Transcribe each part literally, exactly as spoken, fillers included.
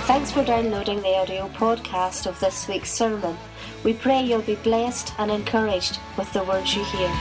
Thanks for downloading the audio podcast of this week's sermon. We pray you'll be blessed and encouraged with the words you hear.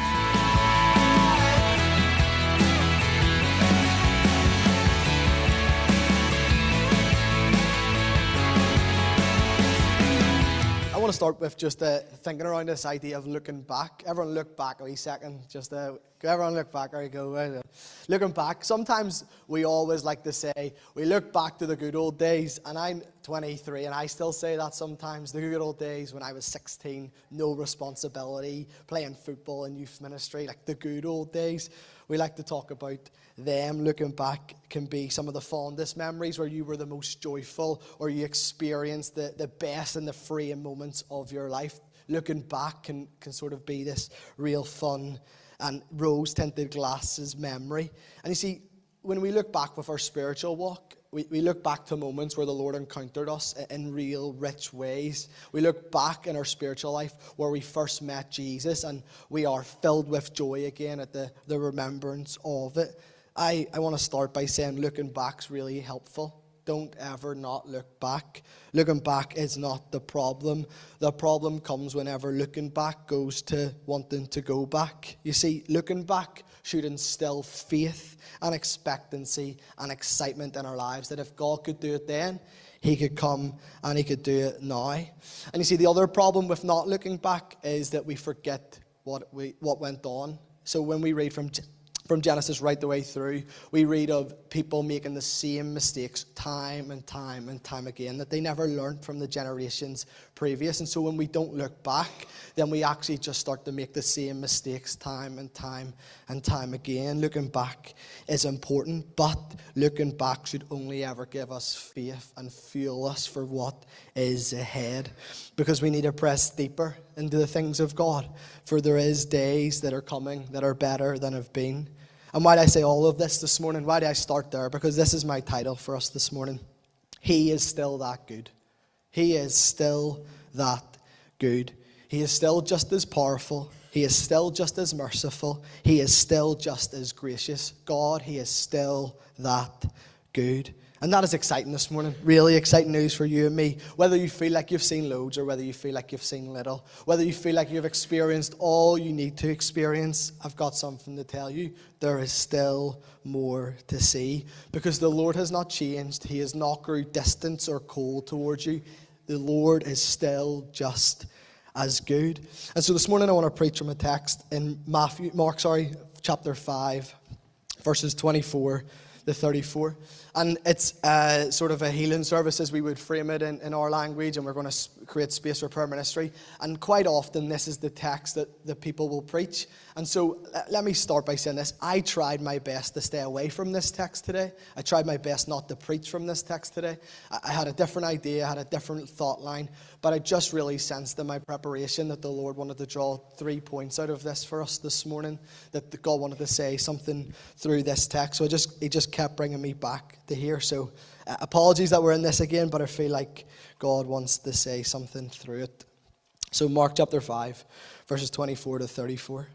I want to start with just uh, thinking around this idea of looking back. Everyone look back a wee second. Just uh, everyone look back. There you go. Right. Looking back. Sometimes we always like to say, we look back to the good old days. And I'm twenty-three, and I still say that sometimes. The good old days when I was sixteen, no responsibility, playing football in youth ministry, like the good old days. We like to talk about them. Looking back can be some of the fondest memories where you were the most joyful or you experienced the, the best and the freeing moments of your life. Looking back can, can sort of be this real fun and rose-tinted glasses memory. And you see, when we look back with our spiritual walk, we, we look back to moments where the Lord encountered us in real rich ways. We look back in our spiritual life where we first met Jesus and we are filled with joy again at the, the remembrance of it. I, I want to start by saying looking back's really helpful. Don't ever not look back. Looking back is not the problem. The problem comes whenever looking back goes to wanting to go back. You see, looking back should instill faith and expectancy and excitement in our lives that if God could do it then, He could come and He could do it now. And you see, the other problem with not looking back is that we forget what we what went on. So when we read from From Genesis right the way through, we read of people making the same mistakes time and time and time again that they never learned from the generations previous. And so when we don't look back, then we actually just start to make the same mistakes time and time and time again. Looking back is important, but looking back should only ever give us faith and fuel us for what is ahead, because we need to press deeper into the things of God, for there is days that are coming that are better than have been. And why do I say all of this this morning? Why do I start there? Because this is my title for us this morning. He is still that good. He is still that good. He is still just as powerful. He is still just as merciful. He is still just as gracious. God, He is still that good. And that is exciting this morning. Really exciting news for you and me. Whether you feel like you've seen loads or whether you feel like you've seen little. Whether you feel like you've experienced all you need to experience. I've got something to tell you. There is still more to see. Because the Lord has not changed. He has not grew distant or cold towards you. The Lord is still just as good. And so this morning I want to preach from a text in Matthew, Mark, sorry, chapter five, verses twenty-four to thirty-four. And it's uh, sort of a healing service as we would frame it in, in our language, and we're going to create space for prayer ministry. And quite often this is the text that the people will preach. And so let me start by saying this. I tried my best to stay away from this text today. I tried my best not to preach from this text today. I had a different idea, I had a different thought line, but I just really sensed in my preparation that the Lord wanted to draw three points out of this for us this morning, that God wanted to say something through this text. So I just, He just kept bringing me back to here. So uh, apologies that we're in this again, but I feel like God wants to say something through it. So Mark chapter five, verses twenty-four to thirty-four.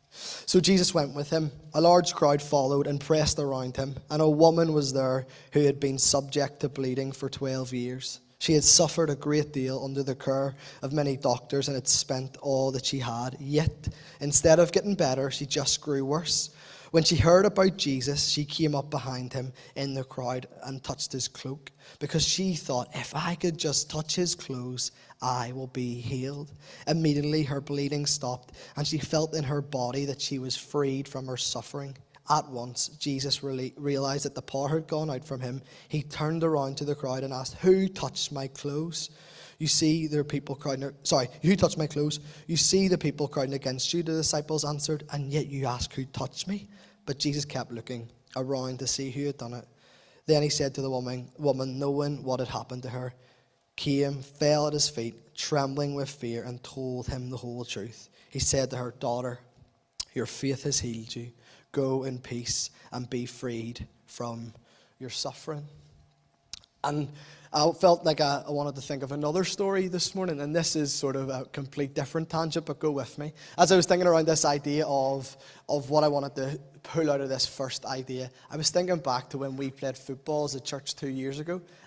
So Jesus went with him. A large crowd followed and pressed around him, and a woman was there who had been subject to bleeding for twelve years. She had suffered a great deal under the care of many doctors and had spent all that she had. Yet, instead of getting better, she just grew worse. When she heard about Jesus, she came up behind him in the crowd and touched his cloak, because she thought, if I could just touch his clothes, I will be healed. Immediately her bleeding stopped, and she felt in her body that she was freed from her suffering. At once, Jesus really realized that the power had gone out from him. He turned around to the crowd and asked, "Who touched my clothes? You see there are people crowding, sorry, who touched my clothes? You see the people crowding against you," the disciples answered, "and yet you ask who touched me?" But Jesus kept looking around to see who had done it. Then he said to the woman, woman, knowing what had happened to her, came, fell at his feet, trembling with fear, and told him the whole truth. He said to her, "Daughter, your faith has healed you. Go in peace and be freed from your suffering." And I felt like I, I wanted to think of another story this morning, and this is sort of a complete different tangent, but go with me. As I was thinking around this idea of, of what I wanted to pull out of this first idea, I was thinking back to when we played football as a church two years ago at the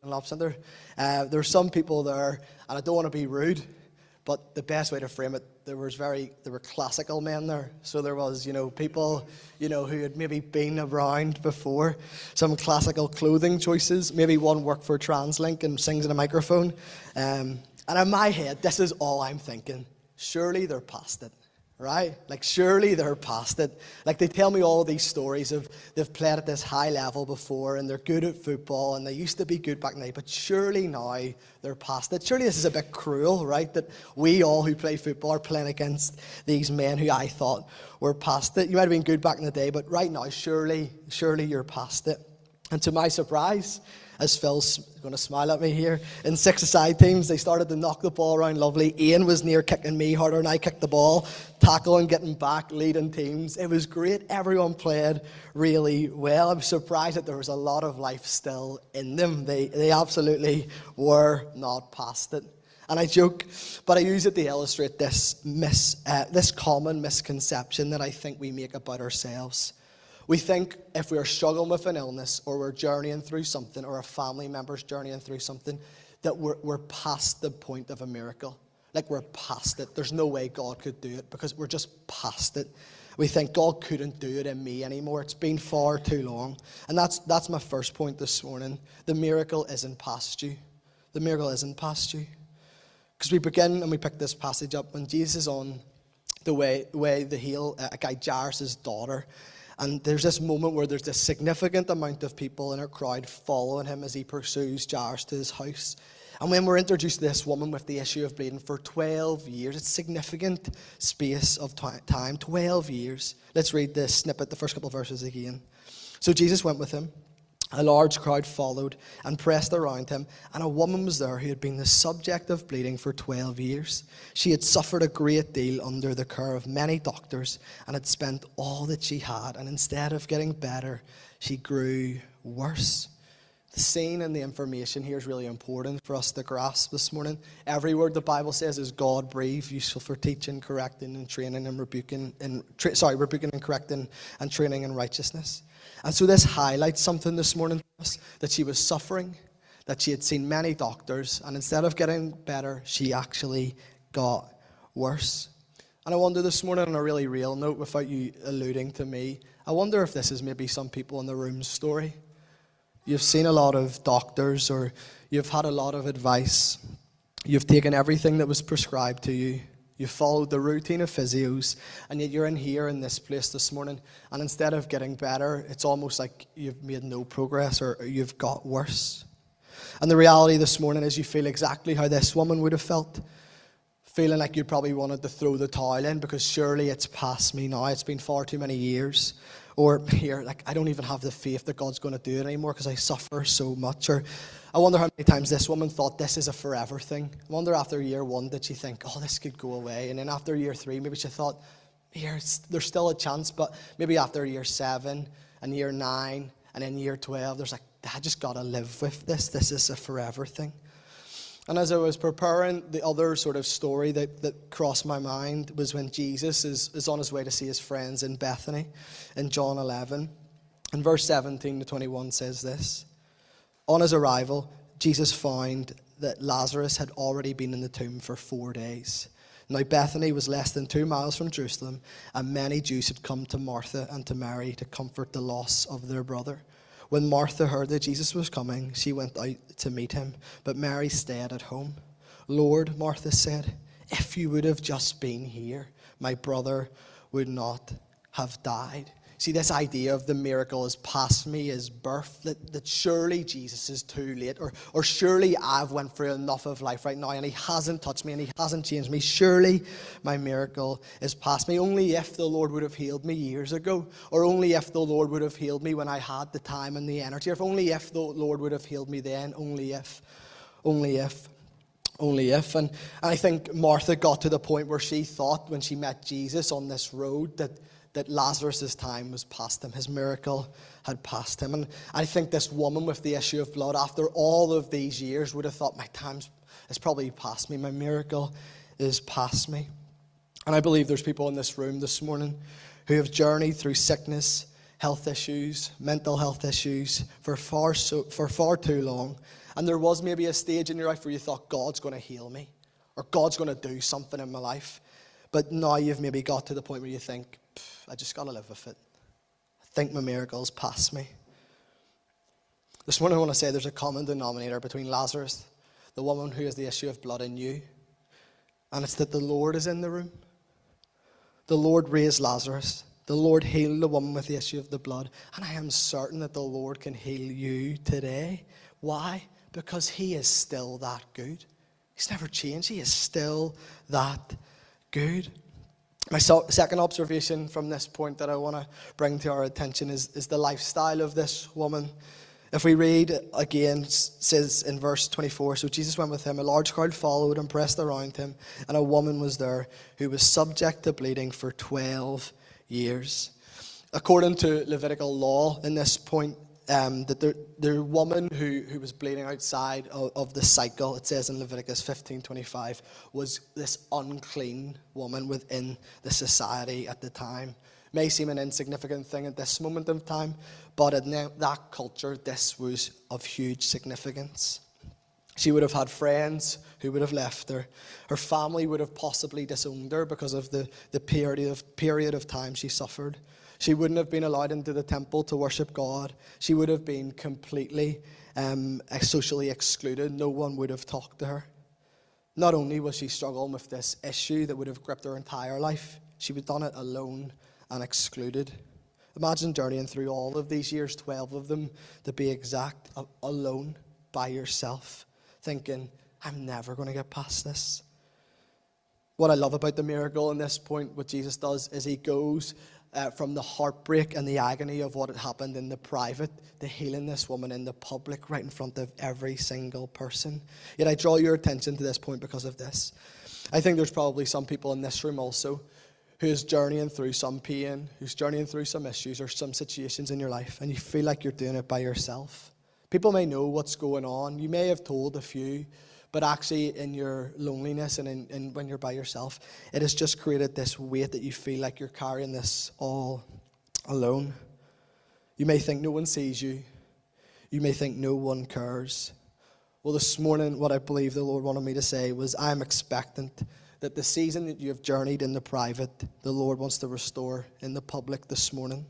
Dunlop Centre. Uh, there were some people there, and I don't want to be rude, but the best way to frame it, there was very, there were classical men there. So there was, you know, people, you know, who had maybe been around before, some classical clothing choices. Maybe one worked for TransLink and sings in a microphone. Um, and in my head, this is all I'm thinking. Surely they're past it. Right? Like, surely they're past it. Like, they tell me all these stories of they've played at this high level before and they're good at football and they used to be good back in the day, but surely now they're past it. Surely this is a bit cruel, right? That we all who play football are playing against these men who I thought were past it. You might have been good back in the day, but right now, surely, surely you're past it. And to my surprise, as Phil's going to smile at me here, in six-a-side teams, they started to knock the ball around lovely. Ian was near kicking me harder than I kicked the ball, tackling, getting back, leading teams. It was great. Everyone played really well. I'm surprised that there was a lot of life still in them. They, they absolutely were not past it. And I joke, but I use it to illustrate this, mis, uh, this common misconception that I think we make about ourselves. We think if we're struggling with an illness or we're journeying through something or a family member's journeying through something, that we're, we're past the point of a miracle. Like, we're past it. There's no way God could do it because we're just past it. We think God couldn't do it in me anymore. It's been far too long. And that's that's my first point this morning. The miracle isn't past you. The miracle isn't past you. Because we begin and we pick this passage up when Jesus is on the way, way to heal a guy, Jairus' daughter. And there's this moment where there's this significant amount of people in our crowd following him as he pursues Jairus to his house. And when we're introduced to this woman with the issue of bleeding for twelve years, it's a significant space of time, twelve years. Let's read this snippet, the first couple of verses again. So Jesus went with him. A large crowd followed and pressed around him, and a woman was there who had been the subject of bleeding for twelve years. She had suffered a great deal under the care of many doctors and had spent all that she had, and instead of getting better, she grew worse. The scene and the information here is really important for us to grasp this morning. Every word the Bible says is God-breathed, useful for teaching, correcting, and training, and rebuking, and tra- sorry, rebuking and correcting, and training in righteousness. And so this highlights something this morning for us, that she was suffering, that she had seen many doctors, and instead of getting better, she actually got worse. And I wonder this morning, on a really real note, without you alluding to me, I wonder if this is maybe some people in the room's story. You've seen a lot of doctors, or you've had a lot of advice. You've taken everything that was prescribed to you. You've followed the routine of physios, and yet you're in here in this place this morning, and instead of getting better, it's almost like you've made no progress or you've got worse. And the reality this morning is you feel exactly how this woman would have felt, feeling like you probably wanted to throw the towel in because surely it's past me now. It's been far too many years. Or here, like, I don't even have the faith that God's going to do it anymore because I suffer so much. Or I wonder how many times this woman thought this is a forever thing. I wonder after year one, did she think, oh, this could go away? And then after year three, maybe she thought, here, there's still a chance. But maybe after year seven and year nine and then year twelve, there's like, I just got to live with this. This is a forever thing. And as I was preparing, the other sort of story that, that crossed my mind was when Jesus is, is on his way to see his friends in Bethany in John eleven. And verse seventeen to twenty-one says this. On his arrival, Jesus found that Lazarus had already been in the tomb for four days. Now Bethany was less than two miles from Jerusalem, and many Jews had come to Martha and to Mary to comfort the loss of their brother. When Martha heard that Jesus was coming, she went out to meet him, but Mary stayed at home. Lord, Martha said, if you would have just been here, my brother would not have died. See, this idea of the miracle is past me, is birth, that, that surely Jesus is too late, or, or surely I've went through enough of life right now and he hasn't touched me and he hasn't changed me. Surely my miracle is past me. Only if the Lord would have healed me years ago, or only if the Lord would have healed me when I had the time and the energy, or if only if the Lord would have healed me then, only if, only if. Only if. And, and I think Martha got to the point where she thought when she met Jesus on this road that that Lazarus' time was past him. His miracle had passed him. And I think this woman with the issue of blood, after all of these years, would have thought, my time is probably past me. My miracle is past me. And I believe there's people in this room this morning who have journeyed through sickness, health issues, mental health issues for far, so, for far too long. And there was maybe a stage in your life where you thought, God's going to heal me, or God's going to do something in my life. But now you've maybe got to the point where you think, I just got to live with it. I think my miracle's past me. This morning I want to say there's a common denominator between Lazarus, the woman who has the issue of blood, and you. And it's that the Lord is in the room. The Lord raised Lazarus. The Lord healed the woman with the issue of the blood. And I am certain that the Lord can heal you today. Why? Because he is still that good. He's never changed. He is still that good. My so- second observation from this point that I want to bring to our attention is, is the lifestyle of this woman. If we read again, it says in verse twenty-four, so Jesus went with him, a large crowd followed and pressed around him, and a woman was there who was subject to bleeding for twelve years. According to Levitical law, in this point, um, that the, the woman who, who was bleeding outside of, of the cycle, it says in Leviticus fifteen twenty-five, was this unclean woman within the society at the time. May seem an insignificant thing at this moment of time, but in that culture, this was of huge significance. She would have had friends who would have left her. Her family would have possibly disowned her because of the, the period of, period of time she suffered. She wouldn't have been allowed into the temple to worship God. She would have been completely um, socially excluded. No one would have talked to her. Not only was she struggling with this issue that would have gripped her entire life, she would have done it alone and excluded. Imagine journeying through all of these years, twelve of them to be exact, alone by yourself, thinking, I'm never going to get past this. What I love about the miracle in this point, what Jesus does, is he goes uh, from the heartbreak and the agony of what had happened in the private to healing this woman in the public, right in front of every single person. Yet I draw your attention to this point because of this. I think there's probably some people in this room also who is journeying through some pain, who's journeying through some issues or some situations in your life, and you feel like you're doing it by yourself. People may know what's going on. You may have told a few, but actually in your loneliness and in, in when you're by yourself, it has just created this weight that you feel like you're carrying this all alone. You may think no one sees you. You may think no one cares. Well, this morning, what I believe the Lord wanted me to say was, I'm expectant that the season that you have journeyed in the private, the Lord wants to restore in the public this morning.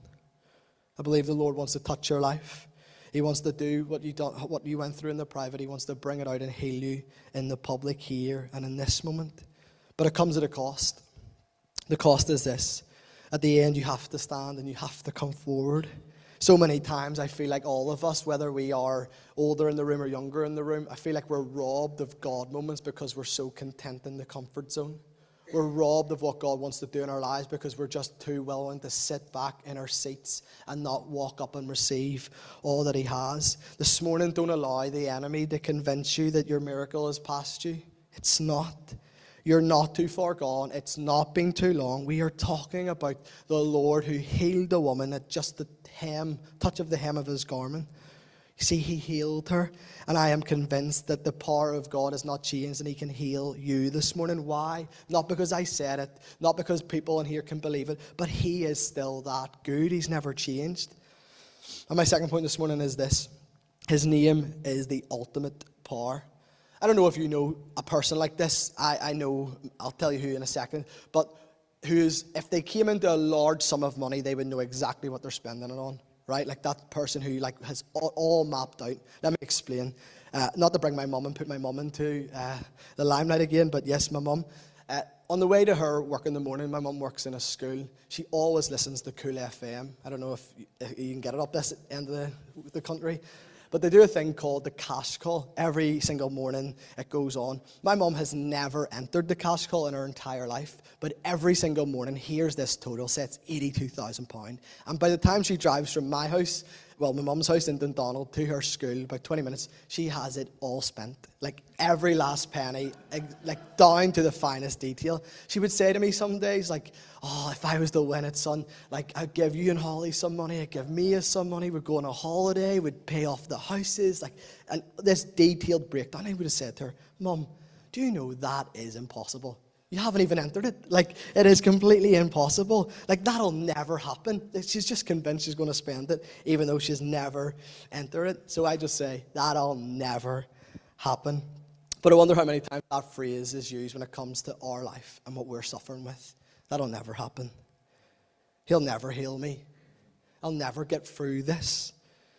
I believe the Lord wants to touch your life. He wants to do what you done, what you went through in the private. He wants to bring it out and heal you in the public here and in this moment. But it comes at a cost. The cost is this. At the end, you have to stand and you have to come forward. So many times I feel like all of us, whether we are older in the room or younger in the room, I feel like we're robbed of God moments because we're so content in the comfort zone. We're robbed of what God wants to do in our lives because we're just too willing to sit back in our seats and not walk up and receive all that he has. This morning, don't allow the enemy to convince you that your miracle is past you. It's not. You're not too far gone. It's not been too long. We are talking about the Lord who healed the woman at just the hem, touch of the hem of his garment. You see, he healed her. And I am convinced that the power of God has not changed and he can heal you this morning. Why? Not because I said it, not because people in here can believe it, but he is still that good. He's never changed. And my second point this morning is this. His name is the ultimate power. I don't know if you know a person like this. I, I know, I'll tell you who in a second. But who's, if they came into a large sum of money, they would know exactly what they're spending it on. Right? Like that person who like has all, all mapped out. Let me explain. Uh, not to bring my mum and put my mum into uh, the limelight again, but yes, my mum. Uh, on the way to her work in the morning, my mum works in a school. She always listens to Cool F M. I don't know if you, if you can get it up this end of the, the country. But they do a thing called the cash call. Every single morning it goes on. My mum has never entered the cash call in her entire life. But every single morning, here's this total, say it's eighty-two thousand pounds. And by the time she drives from my house, well, my mum's house in Dundonald to her school, about twenty minutes, she has it all spent. Like every last penny, like down to the finest detail. She would say to me some days, like, oh, if I was to win it, son, like I'd give you and Holly some money, I'd give Mia some money, we'd go on a holiday, we'd pay off the houses, like, and this detailed breakdown. I would have said to her, Mum, do you know that is impossible? You haven't even entered it. Like, it is completely impossible. Like, that'll never happen. She's just convinced she's going to spend it, even though she's never entered it. So I just say, that'll never happen. But I wonder how many times that phrase is used when it comes to our life and what we're suffering with. That'll never happen. He'll never heal me. I'll never get through this.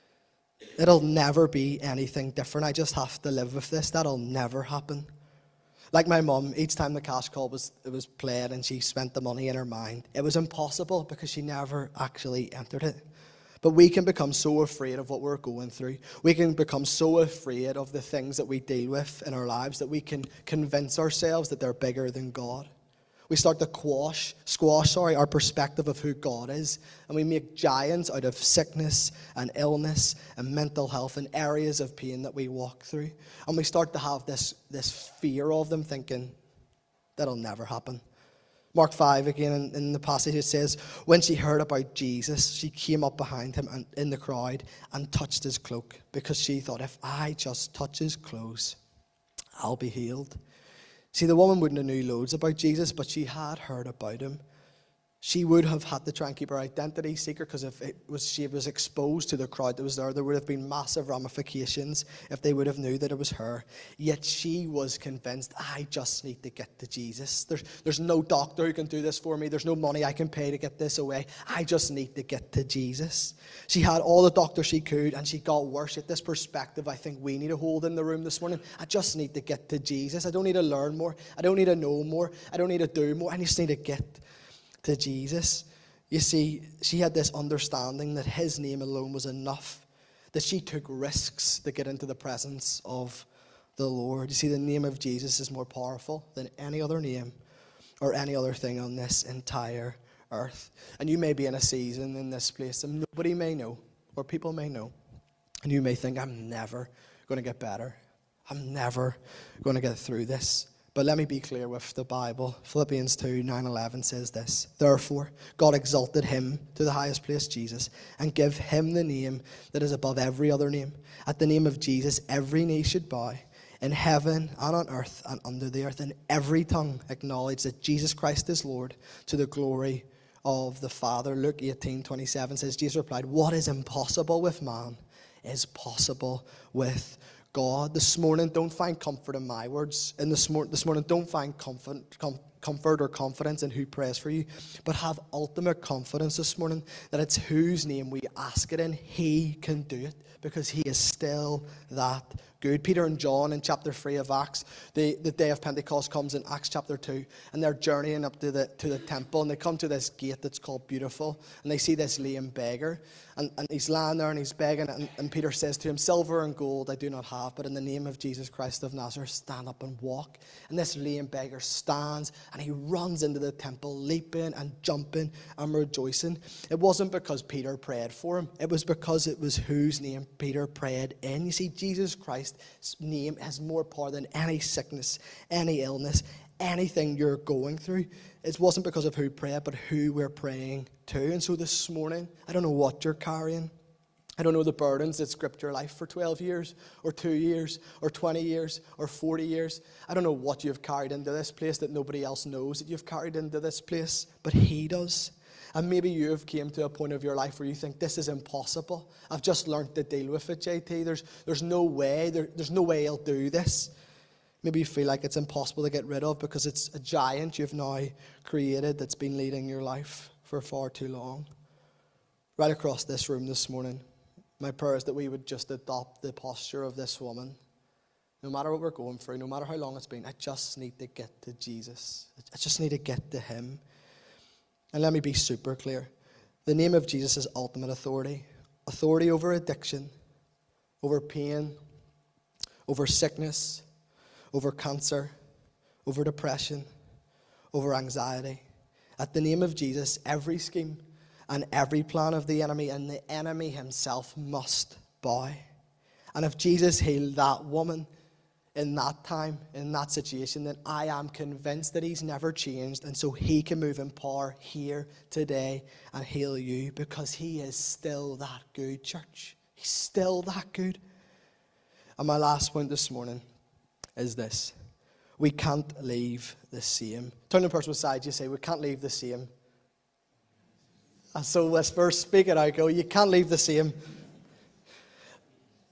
It'll never be anything different. I just have to live with this. That'll never happen. Like my mum, each time the cash call was, it was played and she spent the money in her mind, it was impossible because she never actually entered it. But we can become so afraid of what we're going through. We can become so afraid of the things that we deal with in our lives that we can convince ourselves that they're bigger than God. We start to quash, squash sorry, our perspective of who God is. And we make giants out of sickness and illness and mental health and areas of pain that we walk through. And we start to have this, this fear of them, thinking, that'll never happen. Mark five, again, in, in the passage, it says, when she heard about Jesus, she came up behind him and, in the crowd and touched his cloak, because she thought, if I just touch his clothes, I'll be healed. See, the woman wouldn't have knew loads about Jesus, but she had heard about him. She would have had to try and keep her identity secret, because if it was, she was exposed to the crowd that was there, there would have been massive ramifications if they would have knew that it was her. Yet she was convinced, I just need to get to Jesus. There's, there's no doctor who can do this for me. There's no money I can pay to get this away. I just need to get to Jesus. She had all the doctors she could, and she got worse. Yet this perspective I think we need to hold in the room this morning. I just need to get to Jesus. I don't need to learn more. I don't need to know more. I don't need to do more. I just need to get to Jesus. You see, she had this understanding that his name alone was enough, that she took risks to get into the presence of the Lord. You see, the name of Jesus is more powerful than any other name or any other thing on this entire earth. And you may be in a season in this place and nobody may know, or people may know, and you may think, I'm never going to get better. I'm never going to get through this. But let me be clear with the Bible. Philippians two, nine, eleven says this. Therefore, God exalted him to the highest place, Jesus, and give him the name that is above every other name. At the name of Jesus, every knee should bow, in heaven and on earth and under the earth, and every tongue acknowledge that Jesus Christ is Lord, to the glory of the Father. Luke eighteen, twenty-seven says, Jesus replied, what is impossible with man is possible with God. This morning, don't find comfort in my words. And this, mor- this morning, don't find comfort, com- comfort or confidence in who prays for you, but have ultimate confidence this morning that it's whose name we ask it in. He can do it because he is still that good. Peter and John in chapter three of Acts, the, the day of Pentecost comes in Acts chapter two, and they're journeying up to the to the temple, and they come to this gate that's called Beautiful, and they see this lame beggar, and, and he's lying there and he's begging, and, and Peter says to him, silver and gold I do not have, but in the name of Jesus Christ of Nazareth, stand up and walk. And this lame beggar stands, and he runs into the temple, leaping and jumping and rejoicing. It wasn't because Peter prayed for him, it was because it was whose name Peter prayed in. You see, Jesus Christ name has more power than any sickness, any illness, anything you're going through. It wasn't because of who prayed, but who we're praying to. And so this morning, I don't know what you're carrying. I don't know the burdens that gripped your life for twelve years, or two years, or twenty years, or forty years. I don't know what you've carried into this place that nobody else knows that you've carried into this place, but he does. And maybe you have came to a point of your life where you think, this is impossible. I've just learned to deal with it, J T. There's, there's no way. There, there's no way I'll do this. Maybe you feel like it's impossible to get rid of because it's a giant you've now created that's been leading your life for far too long. Right across this room this morning, my prayer is that we would just adopt the posture of this woman. No matter what we're going through, no matter how long it's been, I just need to get to Jesus. I just need to get to him. And let me be super clear. The name of Jesus is ultimate authority. Authority over addiction, over pain, over sickness, over cancer, over depression, over anxiety. At the name of Jesus, every scheme and every plan of the enemy and the enemy himself must bow. And if Jesus healed that woman in that time, in that situation, then I am convinced that he's never changed, and so he can move in power here today and heal you, because he is still that good, church. He's still that good. And my last point this morning is this. We can't leave the same. Turn to the person beside you, say, we can't leave the same. And so let's first speak it out, go, you can't leave the same.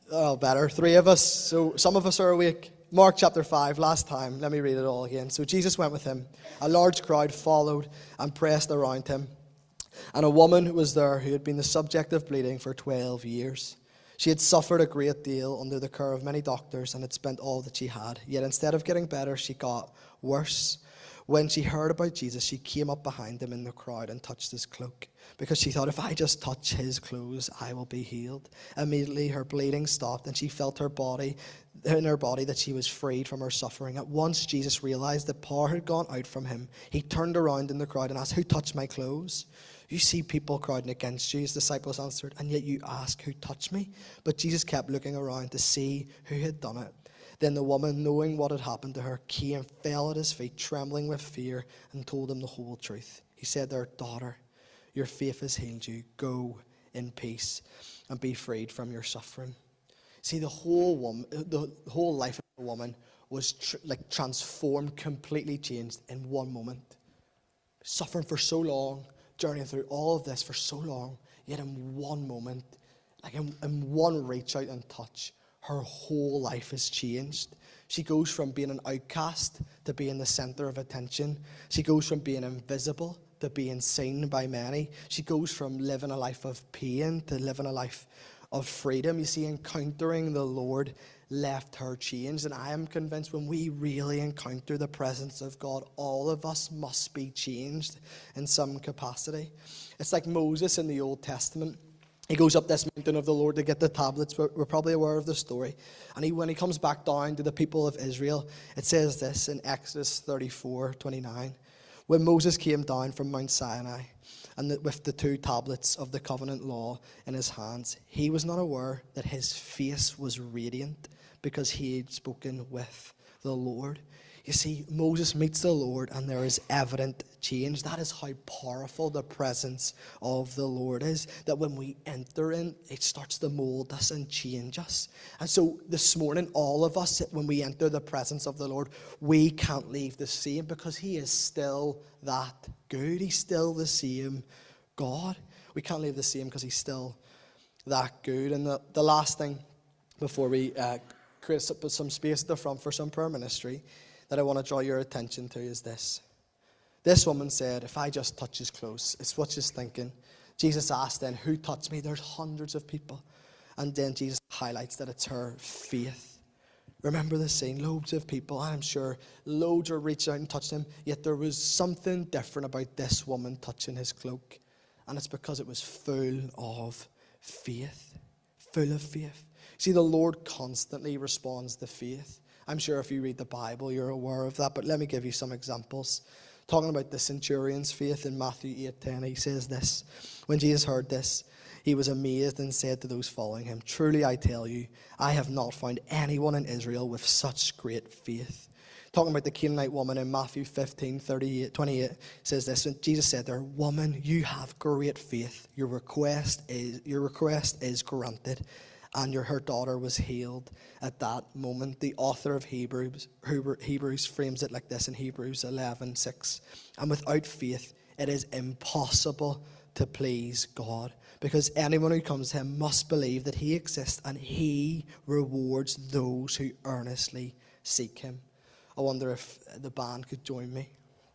Oh, better. Three of us. So some of us are awake. Mark chapter five, last time. Let me read it all again. So Jesus went with him. A large crowd followed and pressed around him. And a woman was there who had been the subject of bleeding for twelve years. She had suffered a great deal under the care of many doctors and had spent all that she had. Yet instead of getting better, she got worse. When she heard about Jesus, she came up behind him in the crowd and touched his cloak, because she thought, if I just touch his clothes, I will be healed. Immediately her bleeding stopped, and she felt her body, in her body that she was freed from her suffering. At once Jesus realized that power had gone out from him. He turned around in the crowd and asked, who touched my clothes? You see people crowding against you, his disciples answered, and yet you ask, who touched me? But Jesus kept looking around to see who had done it. Then the woman, knowing what had happened to her, came and fell at his feet, trembling with fear, and told him the whole truth. He said to her, daughter, your faith has healed you. Go in peace and be freed from your suffering. See, the whole woman, the whole life of the woman was tr- like transformed, completely changed in one moment. Suffering for so long, journeying through all of this for so long, yet in one moment, like in, in one reach out and touch, her whole life has changed. She goes from being an outcast to being the center of attention. She goes from being invisible to being seen by many. She goes from living a life of pain to living a life of freedom. You see, encountering the Lord left her changed. And I am convinced when we really encounter the presence of God, all of us must be changed in some capacity. It's like Moses in the Old Testament. He goes up this mountain of the Lord to get the tablets. We're, we're probably aware of the story. And he, when he comes back down to the people of Israel, it says this in Exodus thirty-four twenty-nine. When Moses came down from Mount Sinai, and the, with the two tablets of the covenant law in his hands, he was not aware that his face was radiant, because he had spoken with the Lord. You see, Moses meets the Lord and there is evident change. That is how powerful the presence of the Lord is. That when we enter in, it starts to mold us and change us. And so this morning, all of us, when we enter the presence of the Lord, we can't leave the same, because he is still that good. He's still the same God. We can't leave the same because he's still that good. And the, the last thing before we uh, create some space at the front for some prayer ministry that I want to draw your attention to is this. This woman said, if I just touch his clothes, it's what she's thinking. Jesus asked then, who touched me? There's hundreds of people. And then Jesus highlights that it's her faith. Remember the scene, loads of people, I'm sure loads are reaching out and touched him, yet there was something different about this woman touching his cloak. And it's because it was full of faith. Full of faith. See, the Lord constantly responds to faith. I'm sure if you read the Bible, you're aware of that, but let me give you some examples. Talking about the centurion's faith in Matthew eight ten, he says this. When Jesus heard this, he was amazed and said to those following him, truly I tell you, I have not found anyone in Israel with such great faith. Talking about the Canaanite woman in Matthew fifteen thirty-eight, twenty-eight, says this. And Jesus said to her, woman, you have great faith. Your request is, your request is granted. And your, her daughter was healed at that moment. The author of Hebrews, Hebrews frames it like this in Hebrews eleven six. And without faith, it is impossible to please God, because anyone who comes to him must believe that he exists and he rewards those who earnestly seek him. I wonder if the band could join me.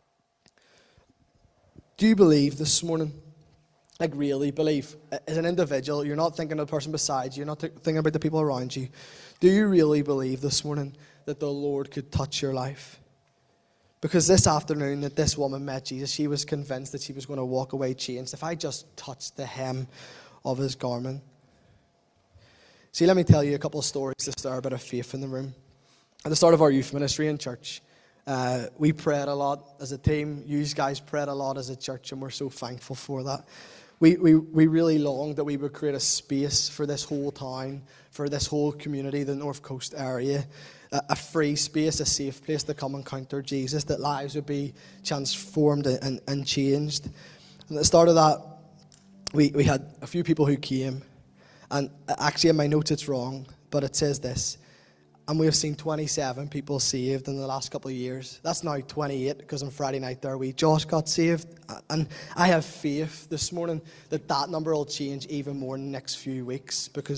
Do you believe this morning? Like really believe, as an individual, you're not thinking of the person beside you, you're not th- thinking about the people around you. Do you really believe this morning that the Lord could touch your life? Because this afternoon that this woman met Jesus, she was convinced that she was going to walk away changed. If I just touched the hem of his garment. See, let me tell you a couple of stories to stir a bit of faith in the room. At the start of our youth ministry in church, uh, we prayed a lot as a team. You guys prayed a lot as a church, and we're so thankful for that. We, we we really longed that we would create a space for this whole town, for this whole community, the North Coast area, a, a free space, a safe place to come encounter Jesus, that lives would be transformed and, and changed. And at the start of that, we, we had a few people who came, and actually in my notes it's wrong, but it says this. And we have seen twenty-seven people saved in the last couple of years. That's now twenty-eight, because on Friday night there, we Josh got saved. And I have faith this morning that that number will change even more in the next few weeks, because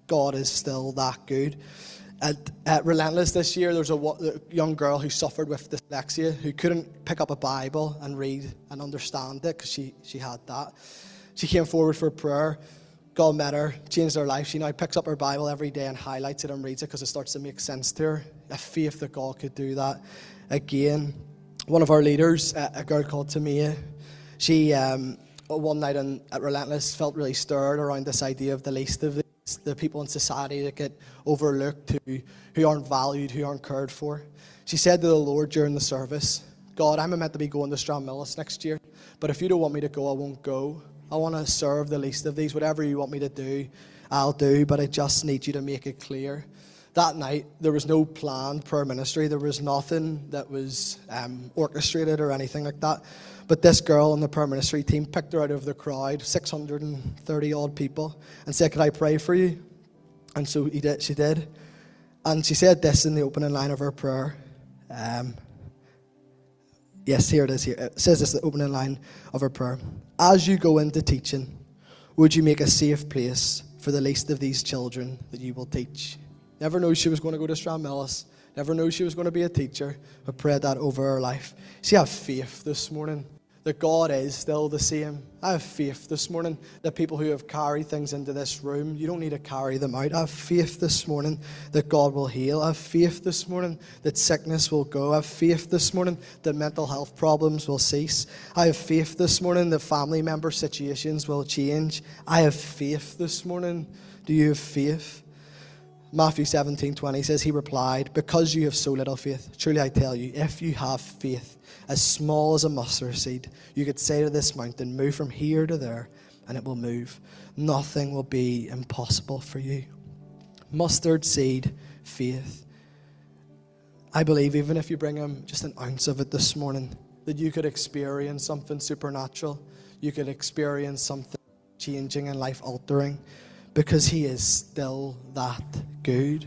God is still that good. At, at Relentless this year, there was a, a young girl who suffered with dyslexia, who couldn't pick up a Bible and read and understand it because she, she had that. She came forward for prayer. God met her, changed her life. She now picks up her Bible every day and highlights it and reads it because it starts to make sense to her. A faith that God could do that again. One of our leaders, a girl called Tamia, she um, one night in, at Relentless felt really stirred around this idea of the least of these, the people in society that get overlooked, who, who aren't valued, who aren't cared for. She said to the Lord during the service, God, I'm meant to be going to Stranmillis next year, but if you don't want me to go, I won't go. I want to serve the least of these. Whatever you want me to do, I'll do, but I just need you to make it clear. That night, there was no planned prayer ministry. There was nothing that was um, orchestrated or anything like that. But this girl on the prayer ministry team picked her out of the crowd, six hundred thirty odd people, and said, could I pray for you? And so he did, she did. And she said this in the opening line of her prayer. Um, yes, here it is here. It says this in the opening line of her prayer. As you go into teaching, would you make a safe place for the least of these children that you will teach? Never knew she was going to go to Stranmillis. Never knew she was going to be a teacher. But prayed that over her life. See, I have faith this morning that God is still the same. I have faith this morning that people who have carried things into this room, you don't need to carry them out. I have faith this morning that God will heal. I have faith this morning that sickness will go. I have faith this morning that mental health problems will cease. I have faith this morning that family member situations will change. I have faith this morning. Do you have faith? Matthew seventeen twenty says, he replied, because you have so little faith, truly I tell you, if you have faith as small as a mustard seed, you could say to this mountain, move from here to there, and it will move. Nothing will be impossible for you. Mustard seed faith. I believe even if you bring him just an ounce of it this morning, that you could experience something supernatural. You could experience something changing and life altering, because he is still that good.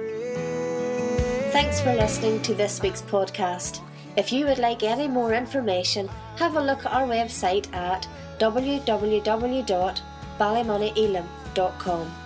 Thanks for listening to this week's podcast. If you would like any more information, have a look at our website at w w w dot ballymoneyelam dot com.